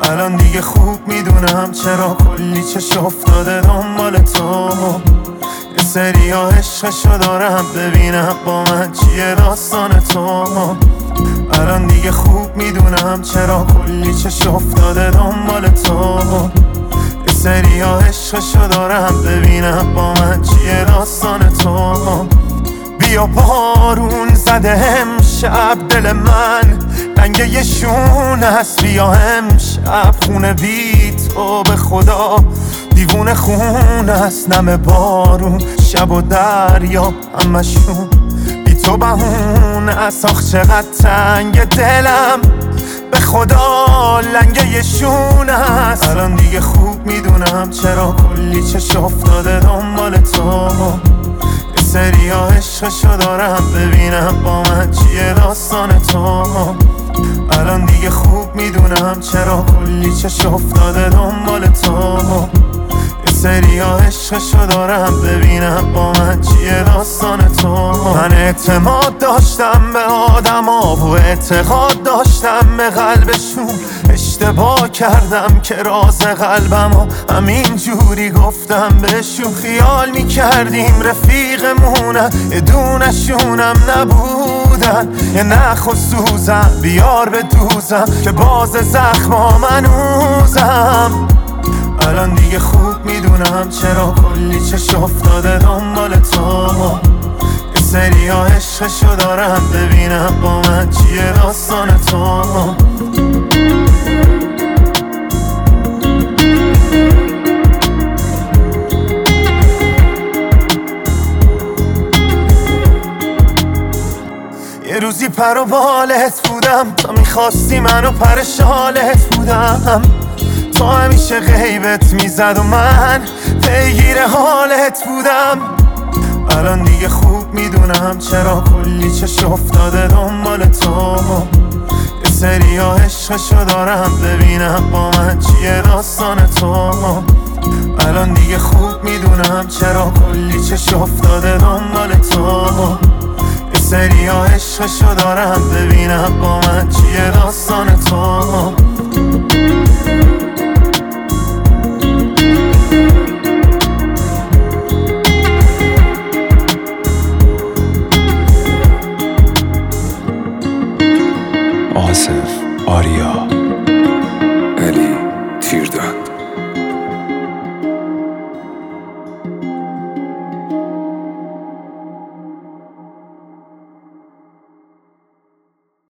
الان دیگه خوب میدونم چرا کلی چش افتاده دنبال تو. یه سریا عشقشو دارم ببینم با من چیه داستان تو. الان دیگه خوب میدونم چرا کلی چش افتاده دنبال تو. یه سریا عشقشو دارم ببینم با من چیه داستان تو. بیا بارون زده امشب دل من رنگ یه شون هست. بیا امشب خونه بی تو به خدا دیوونه خون است. نم بارون شب و دریا همشون بی تو بهونه است. آخ چقدر تنگ دلم به خدا لنگه یه شون است. الان دیگه خوب میدونم چرا کلی چش افتاده دنبال تو. یه سریا عشقشو دارم ببینم با من چیه داستان تو. الان دیگه خوب میدونم چرا کلی چش افتاده دنبال تو. یه سریا عشقشو دارم ببینم با من چیه داستان تو. من اعتماد داشتم به آدما و اعتقاد داشتم به قلبشون. اشتباه کردم که راز قلبمو همین جوری گفتم بهشون. خیال میکردیم رفیقمونن یه دونشونم نبودن. یه نخ و سوزم بیار به دوزم که باز زخما منوزم. الان دیگه خوب میدونم چرا کلی چش افتاده دنبال تو. یه سریا عشقشو دارم ببینم با من چیه داستان تو. یه روزی پر و بالت بودم تا میخواستی منو پر شالت بودم. تو همیشه غیبت میزد و من پیگیر حالت بودم. الان دیگه خوب میدونم چرا کلی چش افتاده دنبال تو. یه سریا عشقشو دارم ببینم با من چیه داستان تو. الان دیگه خوب میدونم چرا کلی چش افتاده دنبال تو. یه سریا عشقشو دارم ببینم با من چیه داستان تو.